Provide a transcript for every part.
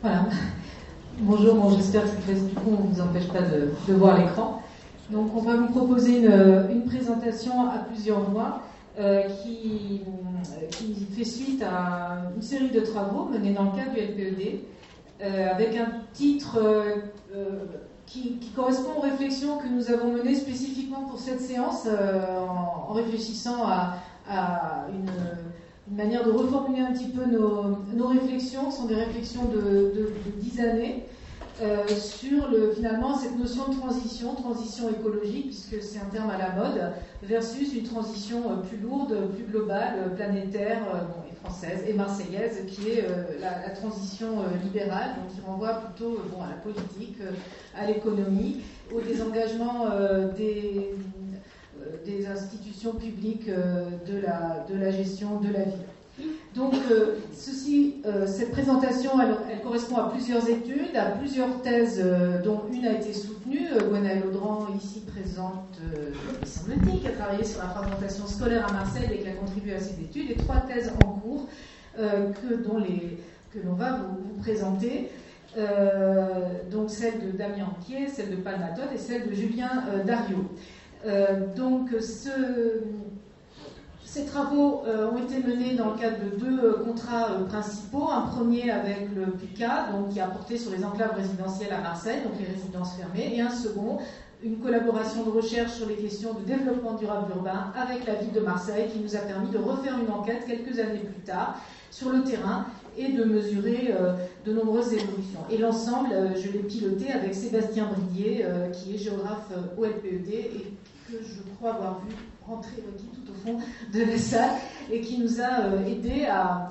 Voilà. Bonjour, bon, j'espère que du coup on ne vous empêche pas de voir l'écran. Donc on va vous proposer une présentation à plusieurs voix qui fait suite à une série de travaux menés dans le cadre du LPED avec un titre qui correspond aux réflexions que nous avons menées spécifiquement pour cette séance en réfléchissant à une manière de reformuler un petit peu nos réflexions, qui sont des réflexions de 10 années, sur finalement cette notion de transition écologique, puisque c'est un terme à la mode, versus une transition plus lourde, plus globale, planétaire, et française et marseillaise, qui est la transition libérale, donc qui renvoie plutôt à la politique, à l'économie, au désengagement des institutions publiques de la gestion de la ville. Donc, cette présentation, elle correspond à plusieurs études, à plusieurs thèses, dont une a été soutenue. Gwenaëlle Audran, ici présente, il semble-t-il, qui a travaillé sur la fragmentation scolaire à Marseille et qui a contribué à cette étude, et 3 thèses en cours que l'on va vous présenter. Donc, celle de Damien Anquier, celle de Paul Matot et celle de Julien Dariot. Ces travaux ont été menés dans le cadre de 2 contrats principaux. Un premier avec le PUCA, qui a porté sur les enclaves résidentielles à Marseille, donc les résidences fermées, et un second, une collaboration de recherche sur les questions de développement durable urbain avec la ville de Marseille, qui nous a permis de refaire une enquête quelques années plus tard sur le terrain et de mesurer de nombreuses évolutions. Et l'ensemble, je l'ai piloté avec Sébastien Bridier, qui est géographe au LPED et que je crois avoir vu rentrer tout au fond de la salle et qui nous a aidé à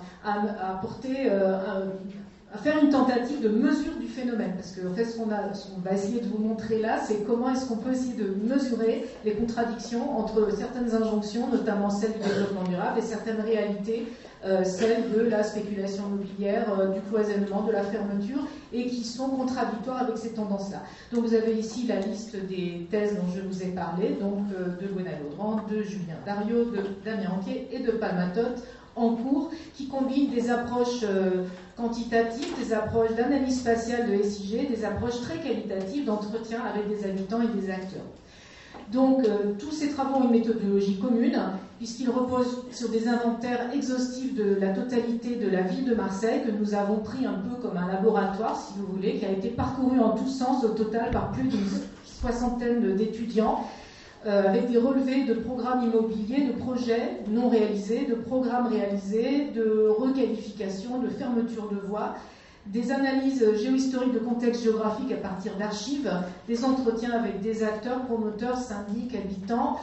faire une tentative de mesure du phénomène. Parce que en fait, ce qu'on va essayer de vous montrer là, c'est comment est-ce qu'on peut essayer de mesurer les contradictions entre certaines injonctions, notamment celles du développement durable, et certaines réalités, celles de la spéculation immobilière, du cloisonnement, de la fermeture, et qui sont contradictoires avec ces tendances-là. Donc vous avez ici la liste des thèses dont je vous ai parlé, donc de Gwenaëlle Audran, de Julien Dariot, de Damien Anquier et de Paul Matot en cours, qui combinent des approches quantitatives, des approches d'analyse spatiale de SIG, des approches très qualitatives d'entretien avec des habitants et des acteurs. Donc, tous ces travaux ont une méthodologie commune, puisqu'ils reposent sur des inventaires exhaustifs de la totalité de la ville de Marseille, que nous avons pris un peu comme un laboratoire, si vous voulez, qui a été parcouru en tous sens au total par plus d'une 60aine d'étudiants, avec des relevés de programmes immobiliers, de projets non réalisés, de programmes réalisés, de requalification, de fermeture de voies, des analyses géohistoriques de contexte géographique à partir d'archives, des entretiens avec des acteurs, promoteurs, syndics, habitants,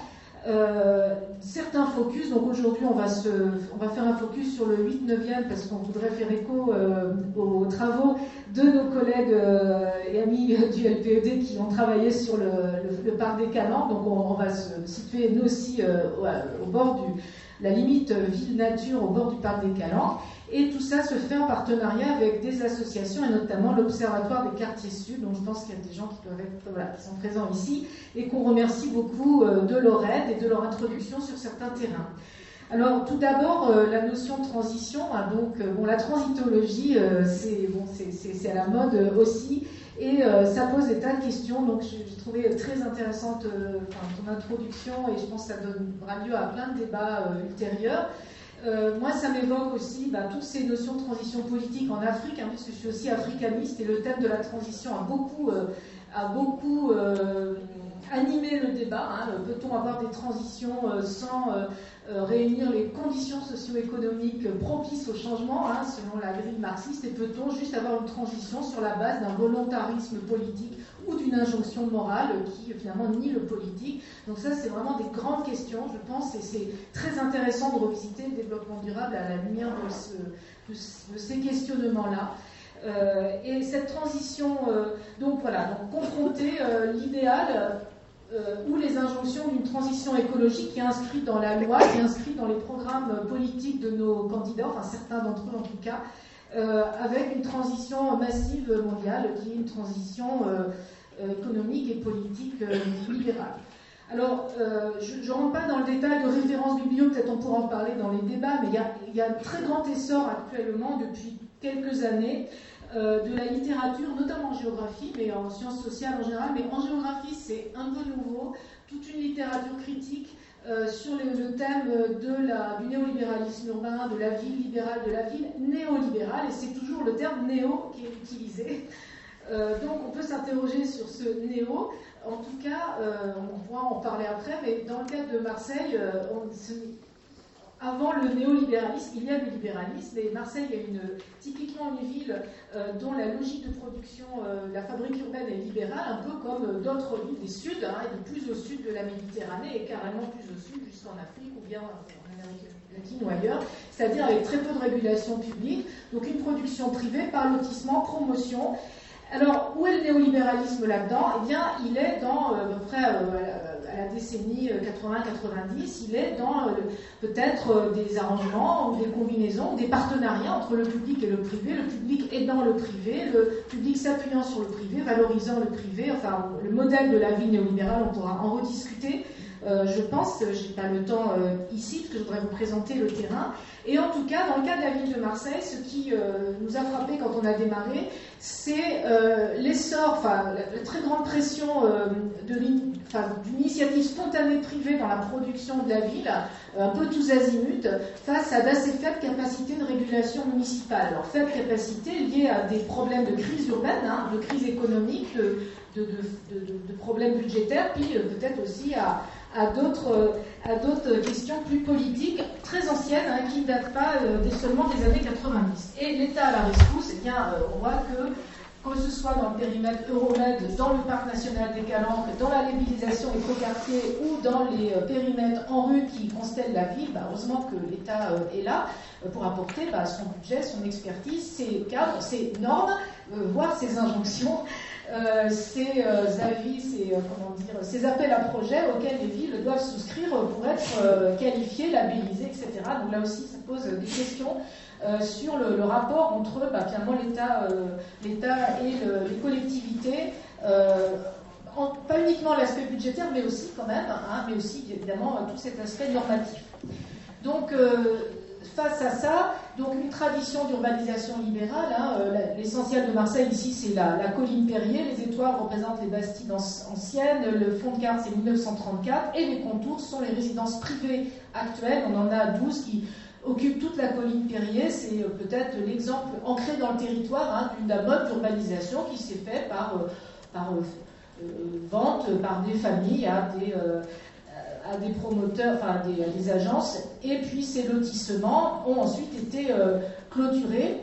certains focus. Donc aujourd'hui, on va faire un focus sur le 8-9e parce qu'on voudrait faire écho aux travaux de nos collègues et amis du LPED qui ont travaillé sur le parc des Calanques. Donc on va se situer nous aussi au bord la limite ville-nature, au bord du parc des Calanques. Et tout ça se fait en partenariat avec des associations, et notamment l'Observatoire des quartiers sud, dont je pense qu'il y a des gens qui sont présents ici, et qu'on remercie beaucoup de leur aide et de leur introduction sur certains terrains. Alors, tout d'abord, la notion de transition, la transitologie, c'est à la mode aussi, et ça pose des tas de questions. Donc, j'ai trouvé très intéressante ton introduction, et je pense que ça donnera lieu à plein de débats ultérieurs. Moi, ça m'évoque aussi toutes ces notions de transition politique en Afrique, puisque je suis aussi africaniste, et le thème de la transition a beaucoup animé le débat. Peut-on avoir des transitions sans réunir les conditions socio-économiques propices au changement, selon la grille marxiste, et peut-on juste avoir une transition sur la base d'un volontarisme politique ou d'une injonction morale qui finalement nie le politique. Donc ça, c'est vraiment des grandes questions, je pense, et c'est très intéressant de revisiter le développement durable à la lumière de ces questionnements-là. Et cette transition, donc confronter l'idéal ou les injonctions d'une transition écologique qui est inscrite dans la loi, qui est inscrite dans les programmes politiques de nos candidats, enfin certains d'entre eux en tout cas, avec une transition massive mondiale qui est une transition économique et politique libérale. Alors, je ne rentre pas dans le détail de références biblio, peut-être on pourra en parler dans les débats, mais il y a un très grand essor actuellement depuis quelques années de la littérature, notamment en géographie, mais en sciences sociales en général, mais en géographie c'est un peu nouveau, toute une littérature critique sur le thème du néolibéralisme urbain, de la ville libérale, de la ville néolibérale, et c'est toujours le terme néo qui est utilisé. Donc on peut s'interroger sur ce néo. En tout cas, on pourra en parler après, mais dans le cadre de Marseille, avant le néolibéralisme, il y a le libéralisme, et Marseille est typiquement une ville dont la logique de production, la fabrique urbaine est libérale, un peu comme d'autres villes du sud, et de plus au sud de la Méditerranée, et carrément plus au sud, jusqu'en Afrique ou bien en Amérique latine ou ailleurs, c'est-à-dire avec très peu de régulation publique, donc une production privée par lotissement, promotion. Alors, où est le néolibéralisme là-dedans? Eh bien, il est dans, à peu près à la décennie 80-90, il est dans peut-être des arrangements ou des combinaisons, des partenariats entre le public et le privé, le public aidant le privé, le public s'appuyant sur le privé, valorisant le privé, enfin, le modèle de la ville néolibérale, on pourra en rediscuter. Je pense, je n'ai pas le temps ici, parce que je voudrais vous présenter le terrain. Et en tout cas, dans le cas de la ville de Marseille, ce qui nous a frappé quand on a démarré, c'est l'essor, enfin la très grande pression d'une initiative spontanée privée dans la production de la ville, un peu tous azimuts, face à d'assez faibles capacités de régulation municipale. Alors faibles capacités liées à des problèmes de crise urbaine, de crise économique, de problèmes budgétaires, puis peut-être aussi à d'autres questions plus politiques, très anciennes, qui ne datent pas seulement des années 90. Et l'État à la rescousse, eh bien, on voit que ce soit dans le périmètre Euromed, dans le parc national des Calanques, dans la labellisation écoquartier ou dans les périmètres en rue qui constellent la ville, heureusement que l'État est là pour apporter son budget, son expertise, ses cadres, ses normes, voire ses injonctions, ces avis, ces appels à projets auxquels les villes doivent souscrire pour être qualifiées, labellisées, etc. Donc là aussi, ça pose des questions sur le rapport entre finalement l'État et les collectivités, pas uniquement l'aspect budgétaire, mais aussi quand même, mais aussi évidemment tout cet aspect normatif. Donc face à ça, donc une tradition d'urbanisation libérale, l'essentiel de Marseille ici c'est la colline Perrier, les étoiles représentent les Bastides anciennes, le fond de carte c'est 1934 et les contours sont les résidences privées actuelles, on en a 12 qui occupent toute la colline Perrier, c'est peut-être l'exemple ancré dans le territoire d'une mode d'urbanisation qui s'est fait par vente par des familles à des promoteurs, à des agences, et puis ces lotissements ont ensuite été clôturés.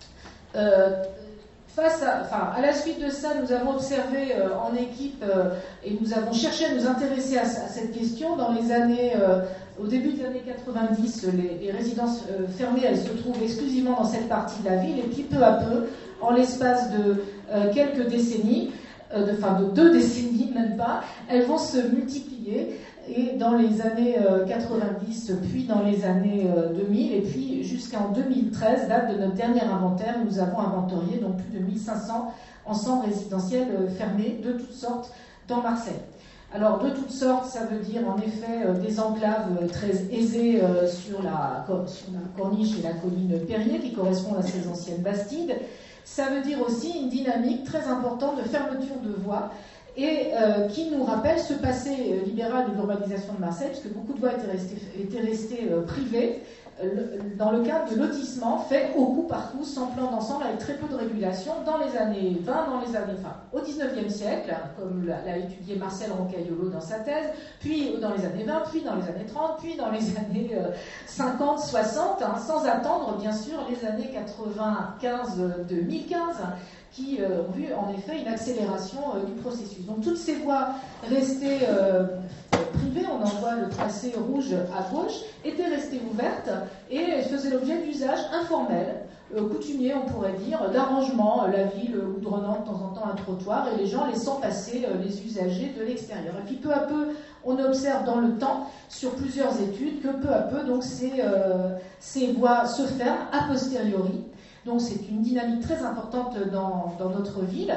À la suite de ça, nous avons observé en équipe et nous avons cherché à nous intéresser à cette question. Dans les années, au début des années 90, les résidences fermées, elles se trouvent exclusivement dans cette partie de la ville, et puis peu à peu, en l'espace de quelques décennies, de 2 décennies même pas, elles vont se multiplier. Et dans les années 90, puis dans les années 2000, et puis jusqu'en 2013, date de notre dernier inventaire, nous avons inventorié donc plus de 1500 ensembles résidentiels fermés de toutes sortes dans Marseille. Alors de toutes sortes, ça veut dire en effet des enclaves très aisées sur la corniche et la colline Perrier qui correspondent à ces anciennes Bastides. Ça veut dire aussi une dynamique très importante de fermeture de voies et qui nous rappelle ce passé libéral de l'urbanisation de Marseille, puisque beaucoup de voies étaient restées privées, dans le cadre de lotissements faits au coup par coup, sans plan d'ensemble, avec très peu de régulation, dans les années 20, au 19e siècle, comme l'a étudié Marcel Rocaillolo dans sa thèse, puis dans les années 20, puis dans les années 30, puis dans les années 50, 60, sans attendre, bien sûr, les années 95-2015, qui ont vu en effet une accélération du processus. Donc toutes ces voies restées privées, on en voit le tracé rouge à gauche, étaient restées ouvertes et faisaient l'objet d'usages informels, coutumiers on pourrait dire, d'arrangements, la ville goudronnant de temps en temps un trottoir et les gens laissant passer les usagers de l'extérieur. Et puis peu à peu, on observe dans le temps, sur plusieurs études, que peu à peu donc ces voies se ferment a posteriori. Donc c'est une dynamique très importante dans notre ville.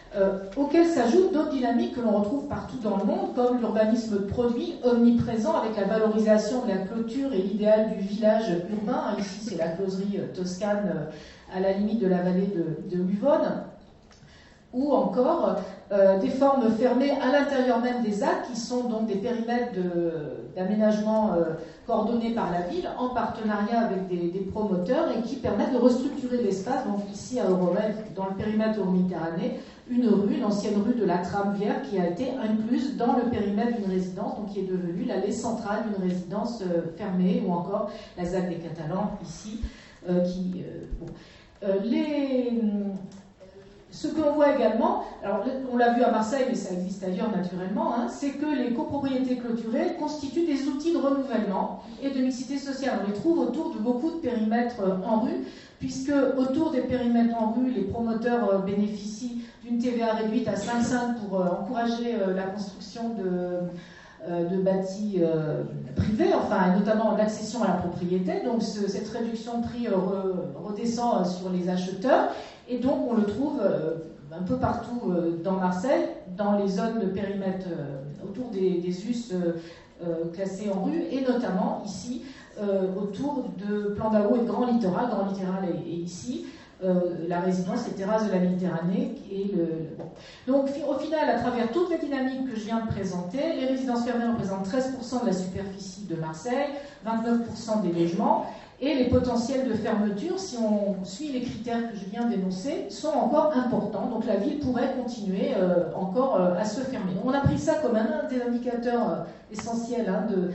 auxquelles s'ajoutent d'autres dynamiques que l'on retrouve partout dans le monde, comme l'urbanisme de produit omniprésent avec la valorisation de la clôture et l'idéal du village urbain. Ici, c'est la closerie toscane à la limite de la vallée de l'Uvonne, ou encore des formes fermées à l'intérieur même des ZAC, qui sont donc des périmètres d'aménagement coordonnés par la ville, en partenariat avec des promoteurs, et qui permettent de restructurer l'espace. Donc ici, à Euromède, dans le périmètre Euroméditerranée, une rue, l'ancienne rue de la Tramvière, qui a été incluse dans le périmètre d'une résidence, donc qui est devenue l'allée centrale d'une résidence fermée, ou encore la ZAC des Catalans, ici, ce que l'on voit également, alors on l'a vu à Marseille, mais ça existe ailleurs naturellement, c'est que les copropriétés clôturées constituent des outils de renouvellement et de mixité sociale. On les trouve autour de beaucoup de périmètres en rue, puisque autour des périmètres en rue, les promoteurs bénéficient d'une TVA réduite à 5,5 pour encourager la construction de bâtis privés, enfin notamment l'accession à la propriété. Donc cette réduction de prix redescend sur les acheteurs. Et donc, on le trouve un peu partout dans Marseille, dans les zones de périmètre autour des us classés en rue, et notamment ici, autour de Plan d'Ao et de Grand Littoral. Grand Littoral est ici. La résidence, les terrasses de la Méditerranée. Donc, au final, à travers toutes les dynamiques que je viens de présenter, les résidences fermées représentent 13% de la superficie de Marseille, 29% des logements. Et les potentiels de fermeture, si on suit les critères que je viens d'énoncer, sont encore importants. Donc la ville pourrait continuer encore à se fermer. Donc on a pris ça comme un des indicateurs essentiels de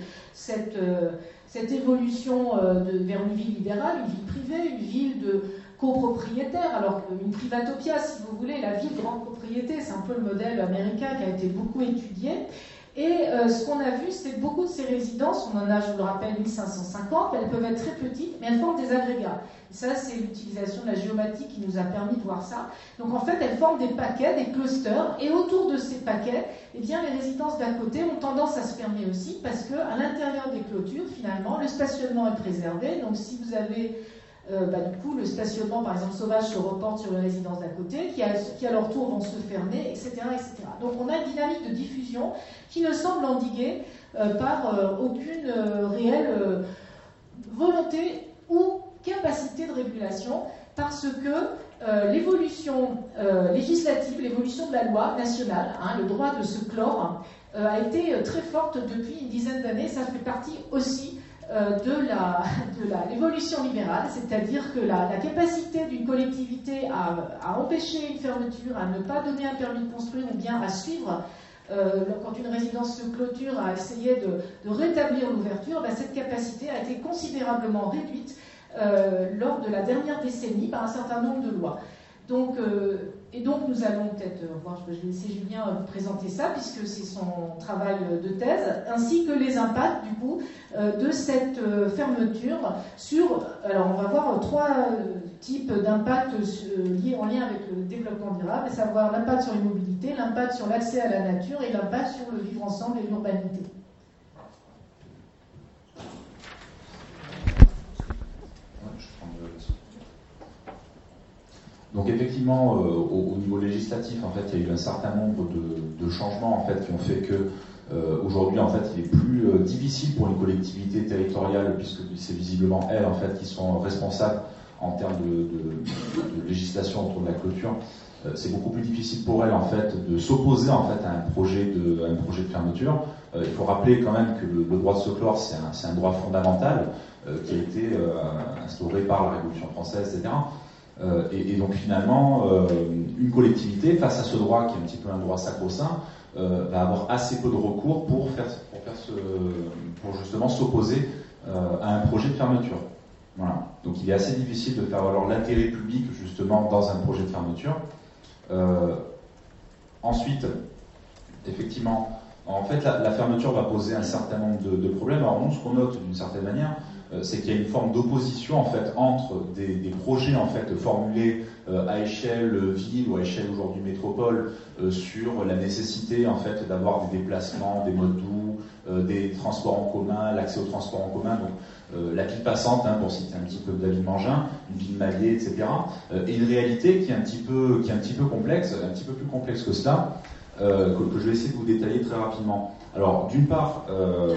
cette évolution vers une ville libérale, une ville privée, une ville de copropriétaires. Alors une privatopia, si vous voulez, la ville grande propriété, c'est un peu le modèle américain qui a été beaucoup étudié. Et ce qu'on a vu, c'est que beaucoup de ces résidences, on en a, je vous le rappelle, 1550, elles peuvent être très petites, mais elles forment des agrégats. Et ça, c'est l'utilisation de la géomatique qui nous a permis de voir ça. Donc en fait, elles forment des paquets, des clusters, et autour de ces paquets, eh bien, les résidences d'à côté ont tendance à se fermer aussi, parce qu'à l'intérieur des clôtures, finalement, le stationnement est préservé. Donc si vous avez du coup, le stationnement, par exemple, sauvage se reporte sur les résidences d'à côté, qui à leur tour vont se fermer, etc., etc. Donc on a une dynamique de diffusion qui ne semble endiguée par aucune réelle volonté ou capacité de régulation, parce que l'évolution législative, l'évolution de la loi nationale, le droit de se clore, a été très forte depuis une dizaine d'années. Ça fait partie aussi de l'évolution libérale, c'est-à-dire que la capacité d'une collectivité à empêcher une fermeture, à ne pas donner un permis de construire ou bien à suivre quand une résidence se clôture, à essayer de rétablir l'ouverture, cette capacité a été considérablement réduite lors de la dernière décennie par un certain nombre de lois. Donc nous allons peut-être voir, je vais laisser Julien vous présenter ça, puisque c'est son travail de thèse, ainsi que les impacts du coup de cette fermeture sur. Alors on va voir trois types d'impacts en lien avec le développement durable, à savoir l'impact sur les mobilités, l'impact sur l'accès à la nature et l'impact sur le vivre ensemble et l'urbanité. Donc effectivement, au niveau législatif, en fait, il y a eu un certain nombre de changements en fait qui ont fait que aujourd'hui, en fait, il est plus difficile pour une collectivité territoriale, puisque c'est visiblement elles en fait qui sont responsables en termes de législation autour de la clôture. C'est beaucoup plus difficile pour elles en fait de s'opposer en fait à un projet de fermeture. Il faut rappeler quand même que le droit de se clore, c'est un droit fondamental qui a été instauré par la Révolution française, etc. Et donc finalement, une collectivité, face à ce droit qui est un petit peu un droit sacro-saint, va avoir assez peu de recours pour justement s'opposer à un projet de fermeture. Voilà. Donc il est assez difficile de faire valoir l'intérêt public justement dans un projet de fermeture. Ensuite, effectivement, en fait la fermeture va poser un certain nombre de problèmes. Alors nous, ce qu'on note d'une certaine manière, c'est qu'il y a une forme d'opposition en fait entre des projets en fait formulés à échelle ville ou à échelle aujourd'hui métropole sur la nécessité en fait d'avoir des déplacements, des modes doux, des transports en commun, l'accès aux transports en commun. Donc la ville passante, pour citer un petit peu David Mangin, une ville Mallier, etc. Et une réalité qui est un petit peu complexe, un petit peu plus complexe que cela, que je vais essayer de vous détailler très rapidement. Alors, d'une part,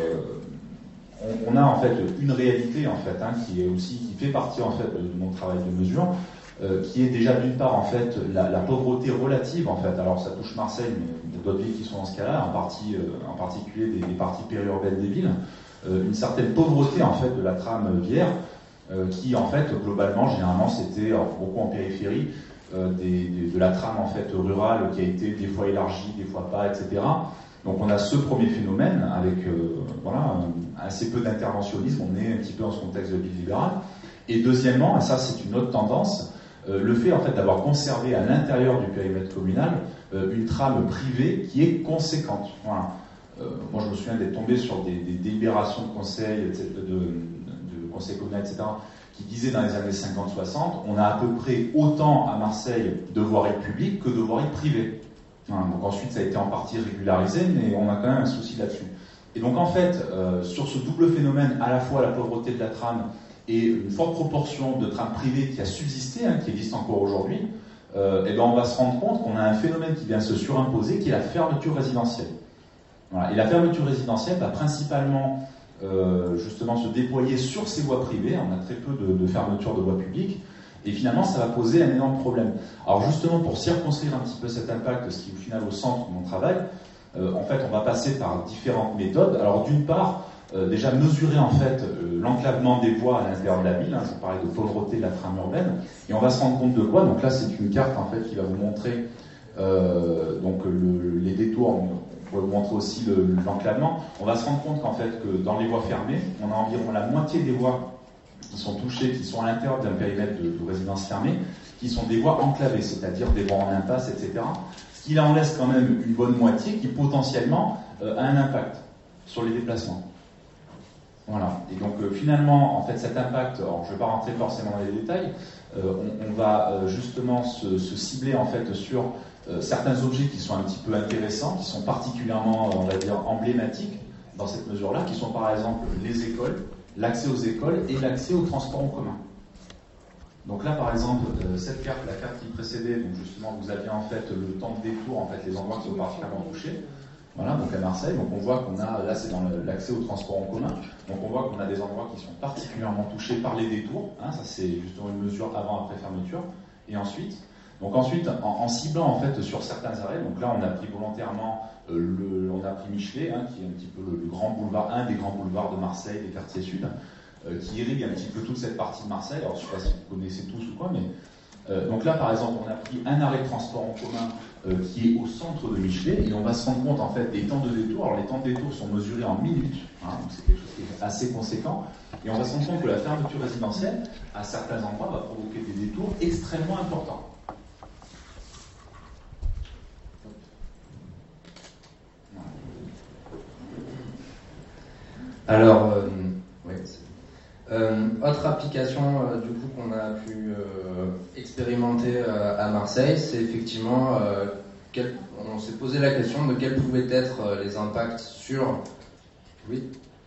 on a en fait une réalité qui fait partie en fait de mon travail de mesure, qui est déjà d'une part en fait la pauvreté relative en fait. Alors ça touche Marseille, mais il y a d'autres villes qui sont dans ce cas-là, en particulier des parties périurbaines des villes. Une certaine pauvreté en fait de la trame viaire, qui en fait globalement généralement c'était beaucoup en périphérie de la trame en fait rurale qui a été des fois élargie, des fois pas, etc. Donc on a ce premier phénomène avec assez peu d'interventionnisme, on est un petit peu dans ce contexte de ville libérale. Et deuxièmement, et ça c'est une autre tendance, le fait en fait d'avoir conservé à l'intérieur du périmètre communal une trame privée qui est conséquente. Voilà. Moi je me souviens d'être tombé sur des délibérations de conseil, de conseil communal, etc., qui disaient dans les années 50-60, on a à peu près autant à Marseille de voirie publique que de voirie privée. Donc ensuite ça a été en partie régularisé, mais on a quand même un souci là-dessus. Et donc en fait, sur ce double phénomène, à la fois la pauvreté de la trame et une forte proportion de trames privées qui a subsisté, qui existe encore aujourd'hui, on va se rendre compte qu'on a un phénomène qui vient se surimposer, qui est la fermeture résidentielle. Voilà. Et la fermeture résidentielle va principalement justement se déployer sur ces voies privées. On a très peu de fermeture de voies publiques. Et finalement, ça va poser un énorme problème. Alors justement, pour circonscrire un petit peu cet impact, ce qui est au final au centre de mon travail, en fait, on va passer par différentes méthodes. Alors d'une part, déjà mesurer en fait l'enclavement des voies à l'intérieur de la ville. Je vous parlais de pauvreté de la trame urbaine. Et on va se rendre compte de quoi? Donc là, c'est une carte en fait qui va vous montrer les détours. On va vous montrer aussi l'enclavement. On va se rendre compte qu'en fait, que dans les voies fermées, on a environ la moitié des voies qui sont touchées, qui sont à l'intérieur d'un périmètre de résidence fermée, qui sont des voies enclavées, c'est-à-dire des voies en impasse, etc. Ce qui en laisse quand même une bonne moitié qui potentiellement a un impact sur les déplacements. Voilà. Et donc finalement, en fait, cet impact, alors je ne vais pas rentrer forcément dans les détails, on va justement se cibler en fait sur certains objets qui sont un petit peu intéressants, qui sont particulièrement, on va dire, emblématiques dans cette mesure-là, qui sont par exemple les écoles, l'accès aux écoles et l'accès aux transports en commun. Donc là, par exemple, cette carte, la carte qui précédait, donc justement, vous aviez en fait le temps de détour, en fait, les endroits qui sont particulièrement touchés. Voilà, donc à Marseille, donc on voit qu'on a, là c'est dans l'accès aux transports en commun, donc on voit qu'on a des endroits qui sont particulièrement touchés par les détours, ça c'est justement une mesure avant-après fermeture, et ensuite, en ciblant en fait sur certains arrêts, donc là on a pris volontairement, on a pris Michelet, qui est un petit peu le grand boulevard, un des grands boulevards de Marseille, des quartiers sud, qui irrigue un petit peu toute cette partie de Marseille. Alors je ne sais pas si vous connaissez tous ou quoi, mais donc là par exemple on a pris un arrêt de transport en commun qui est au centre de Michelet, et on va se rendre compte en fait des temps de détour. Alors les temps de détour sont mesurés en minutes, donc c'est quelque chose qui est assez conséquent, et on va se rendre compte que la fermeture résidentielle à certains endroits va provoquer des détours extrêmement importants. Alors, autre application du coup qu'on a pu expérimenter à Marseille, c'est effectivement on s'est posé la question de quels pouvaient être les impacts sur... Oui.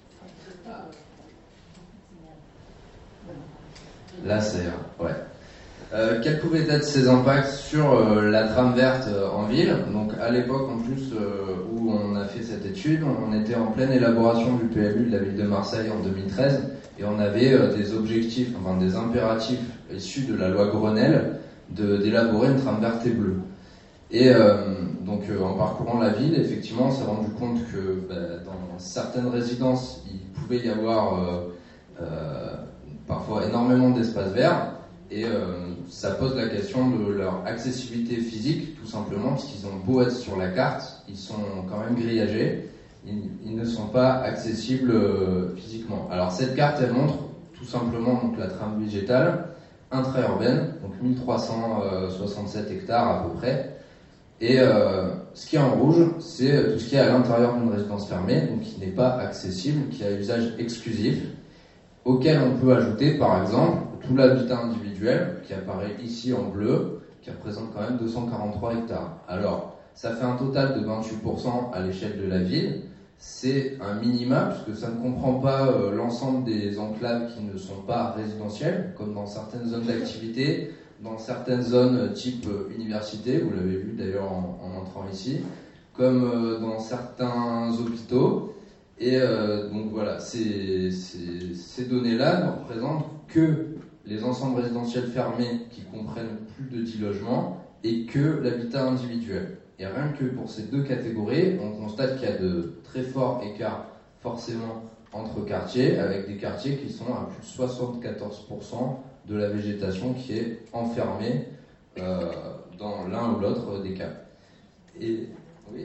Là c'est... Ouais. Quels pouvaient être ces impacts sur la trame verte en ville? Donc à l'époque en plus où on a fait cette étude, on était en pleine élaboration du PLU de la ville de Marseille en 2013, et on avait des objectifs, enfin des impératifs issus de la loi Grenelle d'élaborer une trame verte et bleue. Et donc en parcourant la ville, effectivement on s'est rendu compte que dans certaines résidences il pouvait y avoir parfois énormément d'espaces verts. Et ça pose la question de leur accessibilité physique, tout simplement, parce qu'ils ont beau être sur la carte, ils sont quand même grillagés, ils ne sont pas accessibles physiquement. Alors cette carte, elle montre tout simplement donc, la trame végétale intra-urbaine, donc 1367 hectares à peu près. Et ce qui est en rouge, c'est tout ce qui est à l'intérieur d'une résidence fermée, donc qui n'est pas accessible, qui a usage exclusif, auquel on peut ajouter par exemple tout l'habitat individuel qui apparaît ici en bleu, qui représente quand même 243 hectares. Alors, ça fait un total de 28% à l'échelle de la ville, c'est un minima, puisque ça ne comprend pas l'ensemble des enclaves qui ne sont pas résidentielles, comme dans certaines zones d'activité, dans certaines zones type université, vous l'avez vu d'ailleurs en entrant ici, comme dans certains hôpitaux. Et donc voilà, ces données-là ne représentent que les ensembles résidentiels fermés qui comprennent plus de 10 logements et que l'habitat individuel. Et rien que pour ces deux catégories, on constate qu'il y a de très forts écarts forcément entre quartiers, avec des quartiers qui sont à plus de 74% de la végétation qui est enfermée dans l'un ou l'autre des cas. Et oui,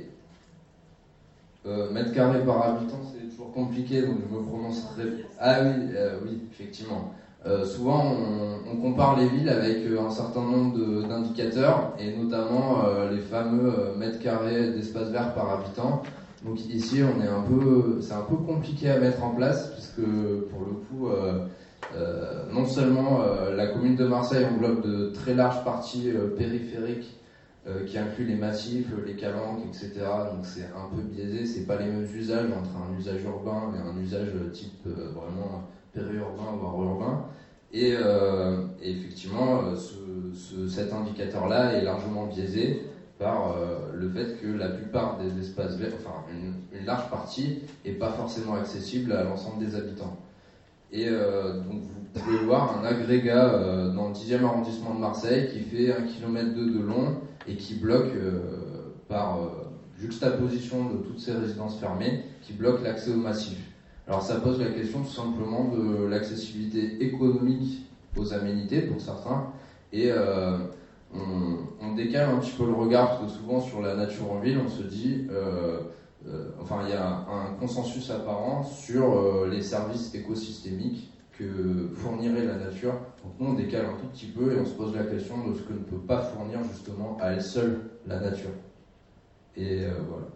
mètre carré par habitant, c'est toujours compliqué, donc je me prononcerai. Ah oui, oui, effectivement. Souvent, on compare les villes avec un certain nombre d'indicateurs, et notamment les fameux mètres carrés d'espace vert par habitant. Donc ici, c'est un peu compliqué à mettre en place, puisque pour le coup, non seulement la commune de Marseille englobe de très larges parties périphériques qui incluent les massifs, les calanques, etc. Donc c'est un peu biaisé, c'est pas les mêmes usages entre un usage urbain et un usage type vraiment périurbain voire urbain. Et effectivement, cet indicateur-là est largement biaisé par le fait que la plupart des espaces verts, enfin une large partie, n'est pas forcément accessible à l'ensemble des habitants. Et donc vous pouvez voir un agrégat dans le 10e arrondissement de Marseille qui fait 1,2 km de long et qui bloque par juxtaposition de toutes ces résidences fermées, qui bloque l'accès au massif. Alors ça pose la question tout simplement de l'accessibilité économique aux aménités pour certains, et on décale un petit peu le regard, parce que souvent sur la nature en ville on se dit, il y a un consensus apparent sur les services écosystémiques que fournirait la nature. Donc nous on décale un tout petit peu et on se pose la question de ce que ne peut pas fournir justement à elle seule la nature. Et voilà.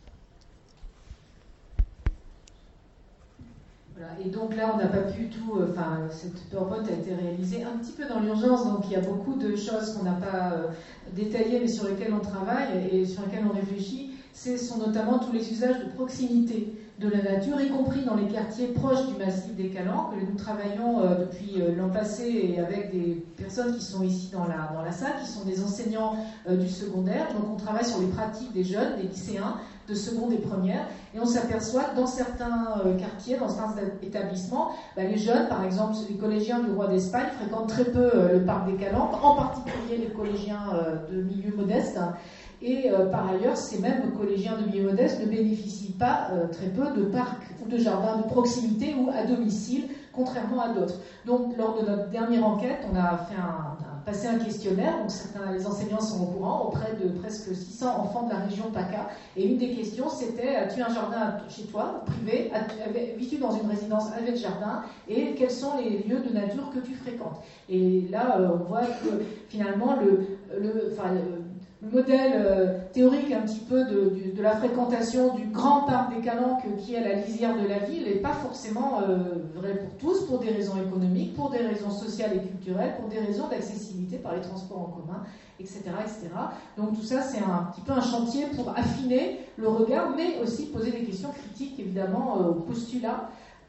Voilà. Et donc là, on n'a pas pu tout. Cette PowerPoint a été réalisée un petit peu dans l'urgence, donc il y a beaucoup de choses qu'on n'a pas détaillées, mais sur lesquelles on travaille et sur lesquelles on réfléchit. Ce sont notamment tous les usages de proximité de la nature, y compris dans les quartiers proches du massif des Calanques. Nous travaillons depuis l'an passé et avec des personnes qui sont ici dans la salle, qui sont des enseignants du secondaire. Donc on travaille sur les pratiques des jeunes, des lycéens, de seconde et première, et on s'aperçoit que dans certains quartiers, dans certains établissements, les jeunes, par exemple les collégiens du Roi d'Espagne, fréquentent très peu le parc des Calanques, en particulier les collégiens de milieu modeste. Et par ailleurs, ces mêmes collégiens de milieu modeste ne bénéficient pas très peu de parcs ou de jardins de proximité ou à domicile, contrairement à d'autres. Donc, lors de notre dernière enquête, on a passé un questionnaire, donc les enseignants sont au courant, auprès de presque 600 enfants de la région PACA. Et une des questions, c'était: as-tu un jardin chez toi, privé? Vis-tu dans une résidence avec jardin? Et quels sont les lieux de nature que tu fréquentes? Et là, on voit que finalement, le modèle théorique un petit peu de la fréquentation du grand parc des Calanques qui est à la lisière de la ville n'est pas forcément vrai pour tous, pour des raisons économiques, pour des raisons sociales et culturelles, pour des raisons d'accessibilité par les transports en commun, etc., etc. Donc tout ça, c'est un petit peu un chantier pour affiner le regard, mais aussi poser des questions critiques, évidemment, aux postulats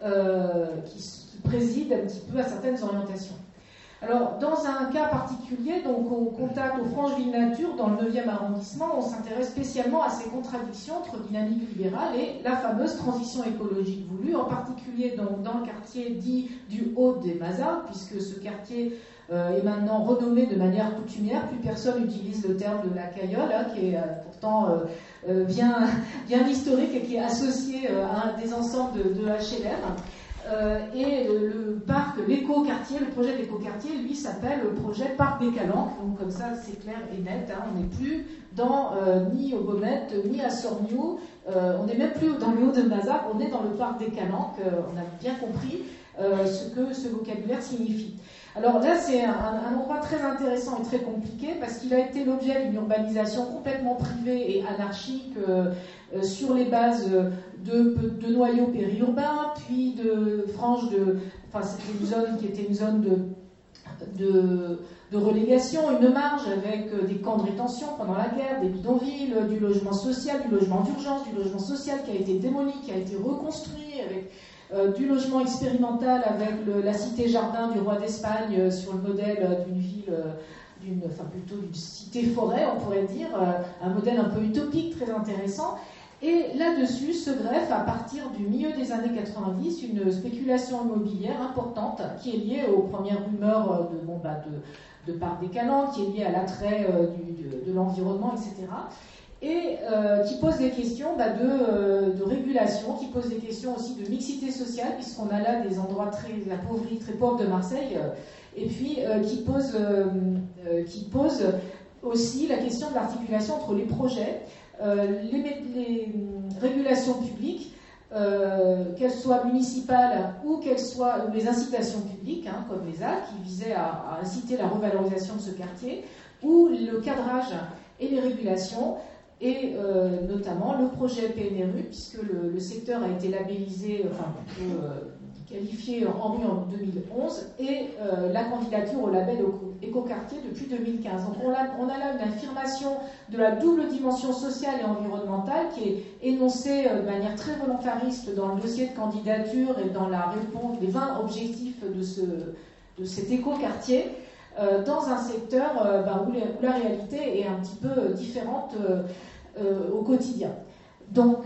qui président un petit peu à certaines orientations. Alors, dans un cas particulier, donc au contact aux Franches Villes Nature, dans le 9e arrondissement, on s'intéresse spécialement à ces contradictions entre dynamique libérale et la fameuse transition écologique voulue, en particulier donc, dans le quartier dit du Haut des Mazas, puisque ce quartier est maintenant renommé de manière coutumière, plus personne n'utilise le terme de la Caillole, qui est pourtant bien historique et qui est associé à des ensembles de HLM. Et le parc, l'éco-quartier, le projet d'éco-quartier, lui, s'appelle le projet Parc des Calanques. Donc comme ça, c'est clair et net. On n'est plus ni au Baumette, ni à Sorgnou. On n'est même plus dans le Haut de Mazac. On est dans le Parc des Calanques. On a bien compris ce que ce vocabulaire signifie. Alors là, c'est un endroit très intéressant et très compliqué parce qu'il a été l'objet d'une urbanisation complètement privée et anarchique sur les bases de noyaux périurbains, puis de franges c'était une zone qui était une zone de de relégation, une marge avec des camps de rétention pendant la guerre, des bidonvilles, du logement social, du logement d'urgence, du logement social qui a été démoli, qui a été reconstruit, avec du logement expérimental avec la cité-jardin du roi d'Espagne sur le modèle d'une ville, plutôt d'une cité-forêt, on pourrait dire, un modèle un peu utopique, très intéressant. Et là-dessus se greffe, à partir du milieu des années 90, une spéculation immobilière importante qui est liée aux premières rumeurs de parcs des Calanques, qui est liée à l'attrait de l'environnement, etc. Et qui pose des questions de régulation, qui pose des questions aussi de mixité sociale, puisqu'on a là des endroits très appauvris, très pauvres de Marseille, et puis qui pose aussi la question de l'articulation entre les projets, les régulations publiques, qu'elles soient municipales ou qu'elles soient les incitations publiques, comme les ZAC, qui visaient à inciter la revalorisation de ce quartier, ou le cadrage et les régulations, et notamment le projet PNRU, puisque le secteur a été labellisé, qualifié en rue en 2011, et la candidature au label écoquartier depuis 2015. Donc on a là une affirmation de la double dimension sociale et environnementale qui est énoncée de manière très volontariste dans le dossier de candidature et dans la réponse des 20 objectifs de cet écoquartier, dans un secteur où la réalité est un petit peu différente au quotidien. Donc,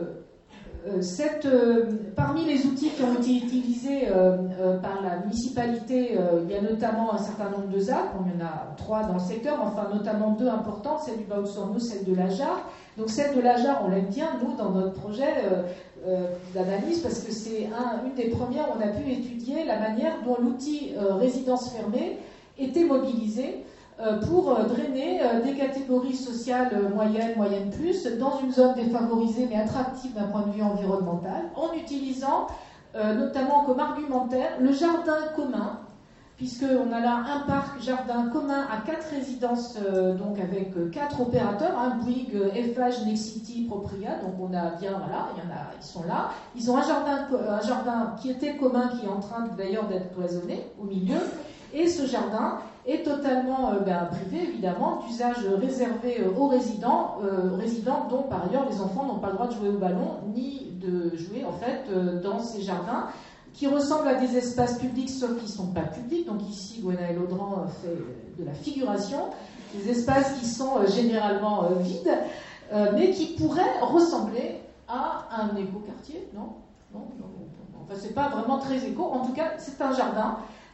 parmi les outils qui ont été utilisés par la municipalité, il y a notamment un certain nombre de ZAC, il y en a 3 dans le secteur, enfin notamment 2 importantes, celle du Bas-Haut-sur-Nous, celle de l'Ajar. Donc celle de l'Ajar, on l'aime bien, nous, dans notre projet d'analyse, parce que c'est une des premières où on a pu étudier la manière dont l'outil résidence fermée était mobilisé pour drainer des catégories sociales moyennes plus, dans une zone défavorisée mais attractive d'un point de vue environnemental, en utilisant notamment comme argumentaire le jardin commun, puisqu'on a là un parc jardin commun à 4 résidences, donc avec 4 opérateurs, Bouygues, Eiffage, Nexity, Propria, donc on a bien, voilà, ils sont là. Ils ont un jardin qui était commun, qui est en train d'ailleurs d'être cloisonné au milieu, et ce jardin est totalement privé, évidemment, d'usage réservé aux résidents dont par ailleurs les enfants n'ont pas le droit de jouer au ballon, ni de jouer en fait dans ces jardins, qui ressemblent à des espaces publics, sauf qu'ils ne sont pas publics. Donc ici, Gwenaëlle Audran fait de la figuration, des espaces qui sont généralement vides, mais qui pourraient ressembler à un écoquartier, non, enfin, c'est pas vraiment très éco, en tout cas, c'est un jardin.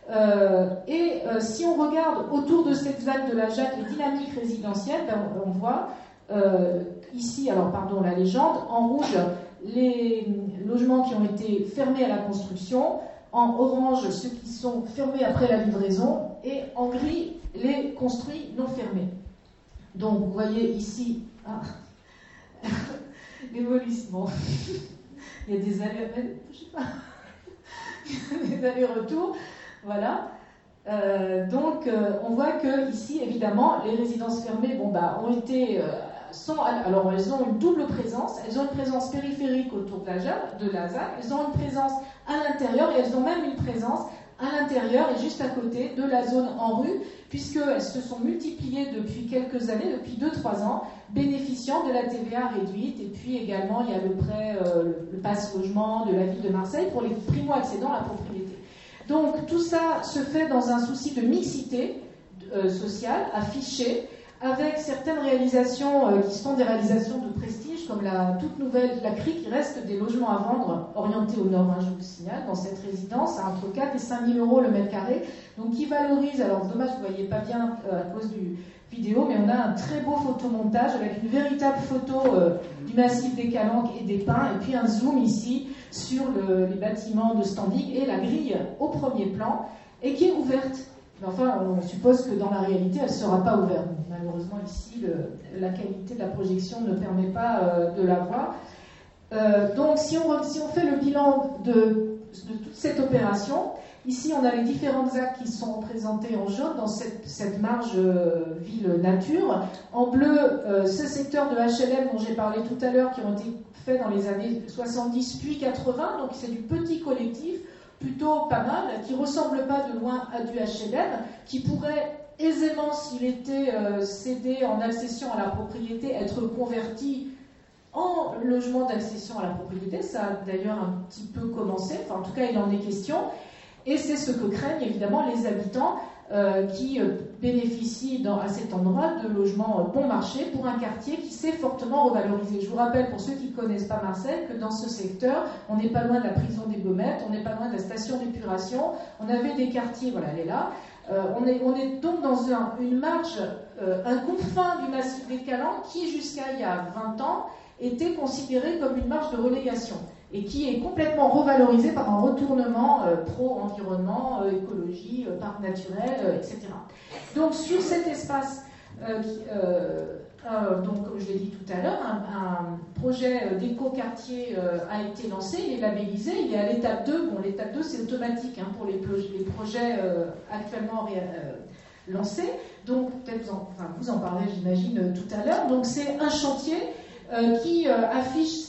Si on regarde autour de cette ZAC de la JAC les dynamiques résidentielles, on voit ici, la légende, en rouge, les logements qui ont été fermés à la construction, en orange, ceux qui sont fermés après la livraison, et en gris, les construits non fermés. Donc, vous voyez ici, l'évolution. Il y a des allers-retours. Voilà. On voit que ici, évidemment, les résidences fermées, ont été, elles ont une double présence. Elles ont une présence périphérique autour de la ZAC. Elles ont une présence à l'intérieur et elles ont même une présence à l'intérieur et juste à côté de la zone en rue, puisqu'elles se sont multipliées depuis quelques années, depuis 2-3 ans, bénéficiant de la TVA réduite. Et puis également, il y a le prêt, le passe logement de la ville de Marseille pour les primo-accédants à la propriété. Donc tout ça se fait dans un souci de mixité sociale, affichée, avec certaines réalisations qui sont des réalisations de prestige, comme la toute nouvelle, la CRI, qui reste des logements à vendre orientés au nord, je vous le signale, dans cette résidence, à entre 4 et 5 000 euros le mètre carré, donc qui valorise, alors dommage, vous ne voyez pas bien à cause du vidéo, mais on a un très beau photomontage avec une véritable photo du massif des Calanques et des Pins, et puis un zoom ici sur les bâtiments de standing et la grille au premier plan, et qui est ouverte. Mais enfin, on suppose que dans la réalité, elle ne sera pas ouverte. Malheureusement, ici, la qualité de la projection ne permet pas de la voir. Donc, si on fait le bilan de toute cette opération, ici, on a les différentes actes qui sont représentés en jaune dans cette marge ville-nature. En bleu, ce secteur de HLM dont j'ai parlé tout à l'heure, qui ont été faits dans les années 70 puis 80, donc c'est du petit collectif, plutôt pas mal, qui ne ressemble pas de loin à du HLM, qui pourrait aisément, s'il était cédé en accession à la propriété, être converti en logement d'accession à la propriété. Ça a d'ailleurs un petit peu commencé, enfin en tout cas il en est question, et c'est ce que craignent évidemment les habitants qui bénéficient à cet endroit de logements bon marché pour un quartier qui s'est fortement revalorisé. Je vous rappelle, pour ceux qui ne connaissent pas Marseille, que dans ce secteur, on n'est pas loin de la prison des Baumettes, on n'est pas loin de la station d'épuration, on avait des quartiers, voilà, elle est là, on est donc dans une marge, un confin du massif des Calanques qui, jusqu'à il y a 20 ans, était considéré comme une marge de relégation et qui est complètement revalorisé par un retournement pro-environnement, écologie, parc naturel, etc. Donc sur cet espace, donc, comme je l'ai dit tout à l'heure, un projet d'éco-quartier a été lancé, il est labellisé, il est à l'étape 2. Bon, l'étape 2 c'est automatique hein, pour les projets actuellement lancés. Donc peut-être vous en parlez j'imagine tout à l'heure. Donc c'est un chantier qui affiche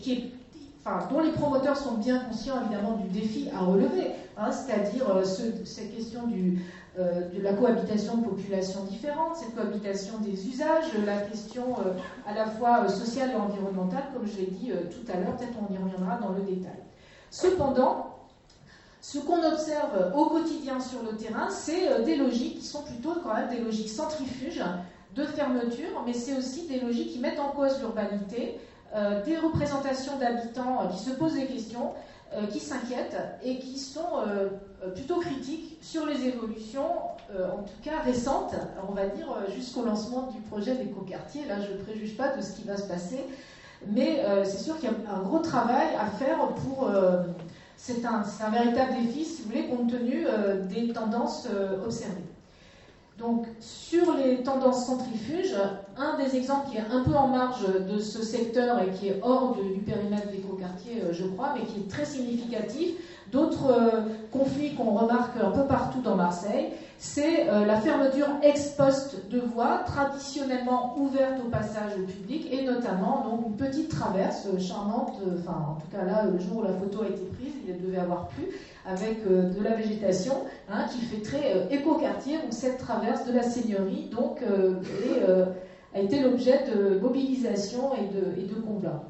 dont les promoteurs sont bien conscients évidemment du défi à relever, hein, c'est-à-dire cette question de la cohabitation de populations différentes, cette cohabitation des usages, la question à la fois sociale et environnementale, comme je l'ai dit tout à l'heure, peut-être on y reviendra dans le détail. Cependant, ce qu'on observe au quotidien sur le terrain, c'est des logiques qui sont plutôt quand même des logiques centrifuges, de fermeture, mais c'est aussi des logiques qui mettent en cause l'urbanité, des représentations d'habitants qui se posent des questions, qui s'inquiètent et qui sont plutôt critiques sur les évolutions, en tout cas récentes, on va dire jusqu'au lancement du projet d'éco-quartier. Là, je ne préjuge pas de ce qui va se passer, mais c'est sûr qu'il y a un gros travail à faire pour... c'est un véritable défi, si vous voulez, compte tenu des tendances observées. Donc, sur les tendances centrifuges, un des exemples qui est un peu en marge de ce secteur et qui est hors du périmètre d'éco-quartier, je crois, mais qui est très significatif, d'autres conflits qu'on remarque un peu partout dans Marseille, c'est la fermeture ex post de voies traditionnellement ouvertes au passage public, et notamment donc, une petite traverse charmante, en tout cas là, le jour où la photo a été prise, il devait avoir plu, avec de la végétation, hein, qui fait très éco-quartier. Donc cette traverse de la Seigneurie donc, a été l'objet de mobilisation et de combat.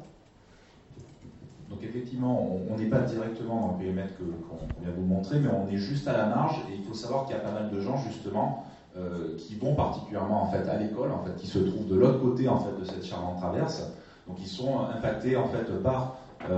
Donc effectivement, on n'est pas directement dans le périmètre qu'on vient de vous montrer, mais on est juste à la marge, et il faut savoir qu'il y a pas mal de gens justement qui vont particulièrement en fait à l'école, en fait, qui se trouvent de l'autre côté en fait de cette charmante traverse, donc ils sont impactés en fait par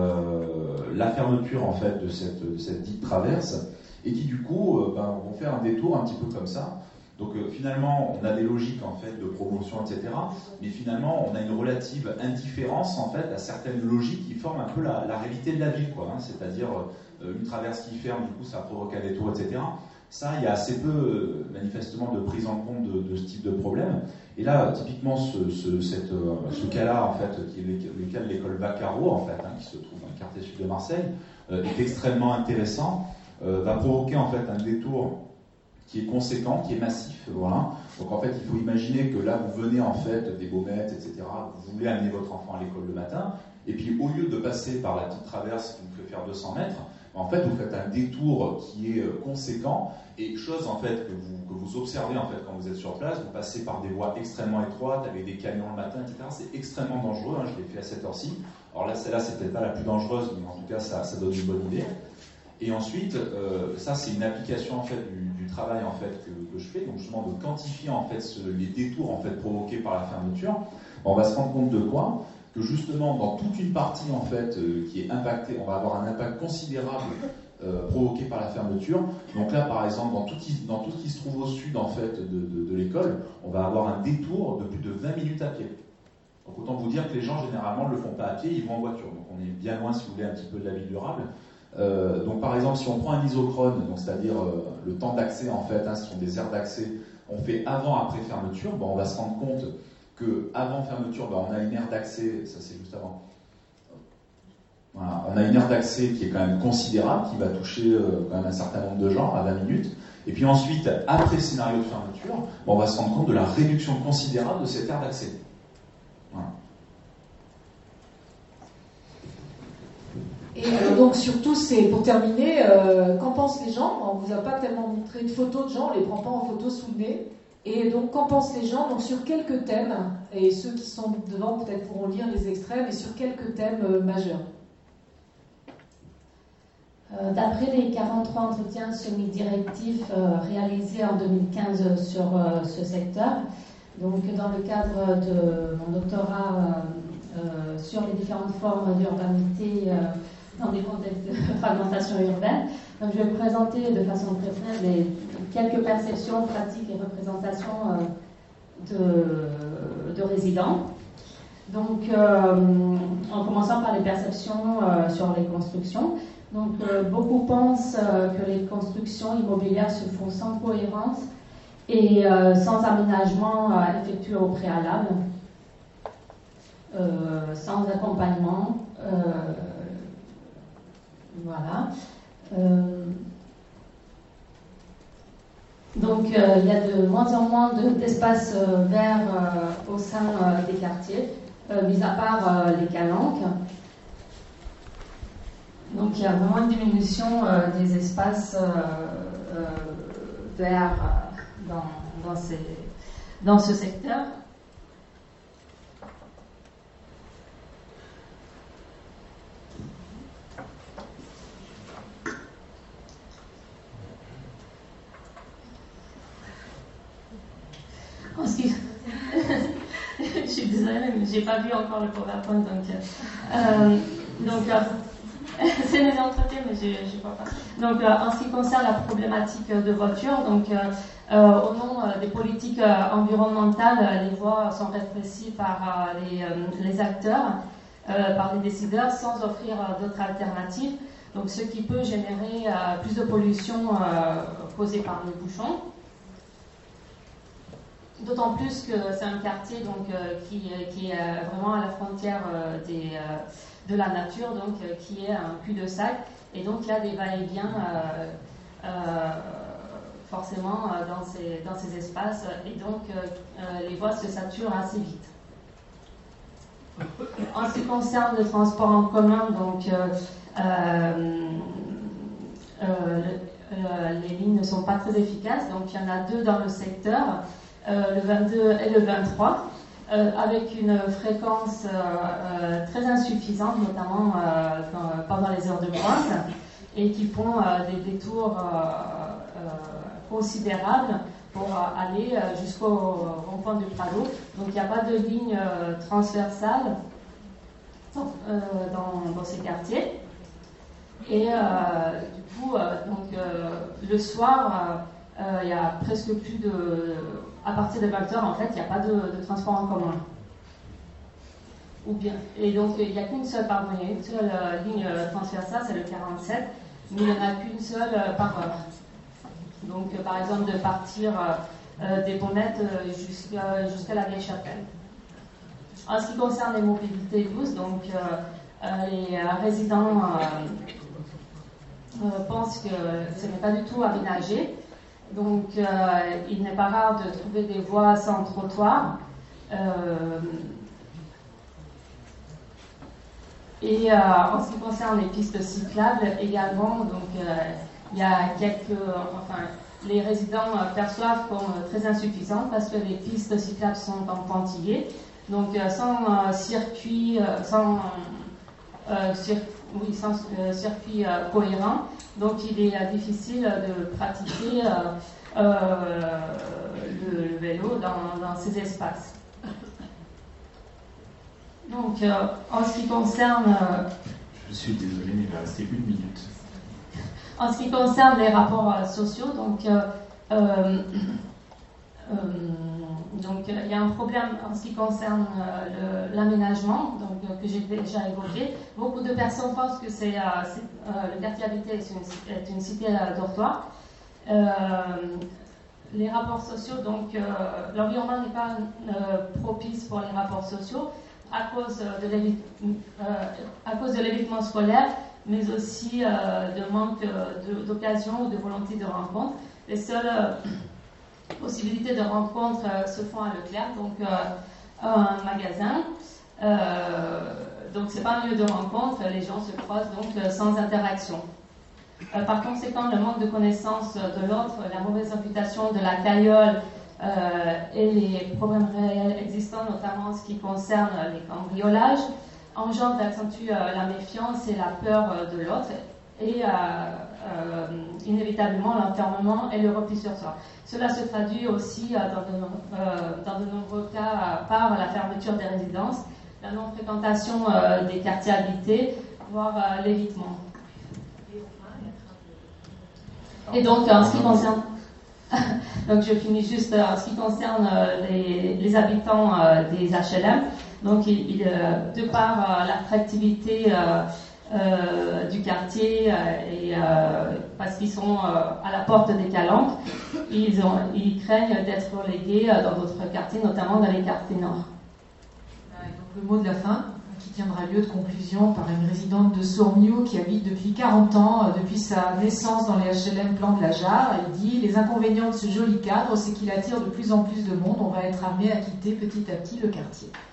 la fermeture en fait de cette dite traverse, et qui du coup vont faire un détour un petit peu comme ça. Donc finalement, on a des logiques en fait de promotion, etc. Mais finalement, on a une relative indifférence en fait à certaines logiques qui forment un peu la réalité de la ville, quoi. Hein. C'est-à-dire une traverse qui ferme, du coup, ça provoque un détour, etc. Ça, il y a assez peu manifestement de prise en compte de ce type de problème. Et là, typiquement, ce cas-là, en fait, qui est le cas de l'école Vaccaro, en fait, hein, qui se trouve dans le quartier sud de Marseille, est extrêmement intéressant. Va provoquer en fait un détour qui est conséquent, qui est massif, voilà. Donc en fait, il faut imaginer que là, vous venez en fait des Baumettes, etc. Vous voulez amener votre enfant à l'école le matin, et puis au lieu de passer par la petite traverse qui vous fait faire 200 mètres, en fait, vous faites un détour qui est conséquent, et chose en fait que vous observez en fait quand vous êtes sur place, vous passez par des voies extrêmement étroites avec des camions le matin, etc. C'est extrêmement dangereux. Hein, je l'ai fait à cette heure-ci. Alors là, celle-là, c'est peut-être pas la plus dangereuse, mais en tout cas, ça donne une bonne idée. Et ensuite, ça c'est une application en fait du travail en fait que je fais, donc justement de quantifier en fait les détours en fait provoqués par la fermeture. On va se rendre compte de quoi? Que justement dans toute une partie en fait qui est impactée, on va avoir un impact considérable provoqué par la fermeture. Donc là par exemple dans tout ce qui se trouve au sud en fait de l'école, on va avoir un détour de plus de 20 minutes à pied. Donc autant vous dire que les gens généralement ne le font pas à pied, ils vont en voiture. Donc on est bien loin si vous voulez un petit peu de la ville durable. Donc par exemple si on prend un isochrone, donc c'est-à-dire le temps d'accès en fait, hein, ce sont des aires d'accès, on fait avant-après fermeture, on va se rendre compte que avant fermeture, on a une aire d'accès, ça c'est juste avant. Voilà, on a une aire d'accès qui est quand même considérable, qui va toucher quand même un certain nombre de gens à 20 minutes. Et puis ensuite, après scénario de fermeture, on va se rendre compte de la réduction considérable de cette aire d'accès. Voilà. Et donc surtout, c'est pour terminer, qu'en pensent les gens? On ne vous a pas tellement montré de photos de gens, on ne les prend pas en photo sous le nez. Et donc, qu'en pensent les gens? Donc, sur quelques thèmes, et ceux qui sont devant peut-être pourront lire les extraits, mais sur quelques thèmes majeurs. D'après les 43 entretiens semi-directifs réalisés en 2015 sur ce secteur, donc dans le cadre de mon doctorat sur les différentes formes d'urbanité dans des contextes de fragmentation urbaine, donc je vais vous présenter de façon très brève quelques perceptions, pratiques et représentations de résidents. Donc, en commençant par les perceptions sur les constructions. Donc, beaucoup pensent que les constructions immobilières se font sans cohérence et sans aménagement effectué au préalable, sans accompagnement. Voilà. Donc, il y a de moins en moins d'espaces verts au sein des quartiers, mis à part les calanques. Donc, il y a vraiment une diminution des espaces verts dans ce secteur. Je suis désolée, mais j'ai pas vu encore le PowerPoint, donc c'est mes entretiens, mais je vois pas. Donc, en ce qui concerne la problématique de voitures, donc au nom des politiques environnementales, les voies sont rétrécies par les acteurs, par les décideurs, sans offrir d'autres alternatives. Donc, ce qui peut générer plus de pollution causée par les bouchons. D'autant plus que c'est un quartier donc, qui est vraiment à la frontière de la nature, donc qui est un cul-de-sac, et donc il y a des va-et-vient forcément dans ces espaces, et donc les voies se saturent assez vite. En ce qui concerne le transport en commun, donc les lignes ne sont pas très efficaces, donc il y en a 2 dans le secteur. Le 22 et le 23, avec une fréquence très insuffisante, notamment pendant les heures de pointe, et qui font des détours considérables pour aller jusqu'au rond-point du Prado. Donc il n'y a pas de ligne transversale dans ces quartiers. Et du coup, le soir, il y a presque plus de... À partir de 20h, en fait, il n'y a pas de transport en commun. Et donc, il n'y a qu'une seule, ligne transversale, c'est le 47, mais il n'y en a qu'une seule par heure. Donc, par exemple, de partir des Bonnettes jusqu'à la Vieille Chapelle. En ce qui concerne les mobilités douces, donc, les résidents pensent que ce n'est pas du tout aménagé. Donc, il n'est pas rare de trouver des voies sans trottoir. Et en ce qui concerne les pistes cyclables également, donc il y a les résidents perçoivent comme très insuffisantes parce que les pistes cyclables sont en pointillés, donc sans circuit cohérent. Donc il est difficile de pratiquer le vélo dans ces espaces. Donc en ce qui concerne... Je suis désolé, mais il va rester 1 minute. En ce qui concerne les rapports sociaux, donc il y a un problème en ce qui concerne l'aménagement, donc que j'ai déjà évoqué. Beaucoup de personnes pensent que le quartier habité est une cité dortoir. Les rapports sociaux, donc l'environnement n'est pas propice pour les rapports sociaux à cause de l'évitement scolaire, mais aussi de manque d'occasion ou de volonté de rencontre. Les seules possibilités de rencontre se font à Leclerc, donc un magasin. Donc c'est pas un lieu de rencontre, les gens se croisent donc sans interaction. Par conséquent, le manque de connaissance de l'autre, la mauvaise réputation de la caillole et les problèmes réels existants, notamment en ce qui concerne les cambriolages, engendrent, accentuent la méfiance et la peur de l'autre et inévitablement l'enfermement et le repli sur soi. Cela se traduit aussi dans de nombreux cas par la fermeture des résidences, la non-fréquentation des quartiers habités, voire l'évitement. Et donc, en ce qui concerne... donc, je finis juste en ce qui concerne les habitants des HLM. Donc, de par l'attractivité du quartier et parce qu'ils sont à la porte des calanques, ils craignent d'être relégués dans d'autres quartiers, notamment dans les quartiers nord. Donc, le mot de la fin, qui tiendra lieu de conclusion par une résidente de Sourmiou qui habite depuis 40 ans, depuis sa naissance dans les HLM Plan de la Jarre. Elle dit: les inconvénients de ce joli cadre, c'est qu'il attire de plus en plus de monde. On va être amené à quitter petit à petit le quartier.